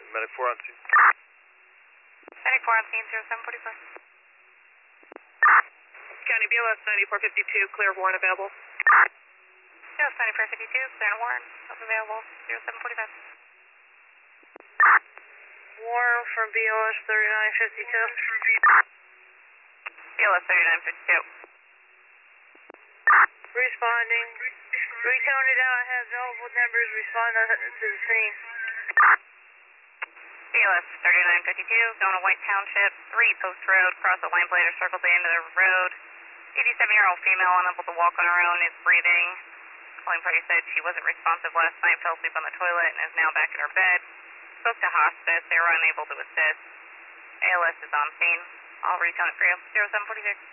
Medic 4 on scene. Medic 4 on scene, 0745. County BLS 9452, clear warrant available. BLS 9452, clear and warrant available, 0745. Warrant from BLS 3952. BLS 3952. Responding. Retone it out, I have available numbers, respond to the scene. BLS 3952, going to White Township, 3 Post Road, cross the lane plate or circle the end of the road. 87-year-old female, unable to walk on her own, is breathing. Calling party said she wasn't responsive last night, fell asleep on the toilet, and is now back in her bed. Spoke to hospice, they were unable to assist. ALS is on scene. I'll retone it for you, 0746.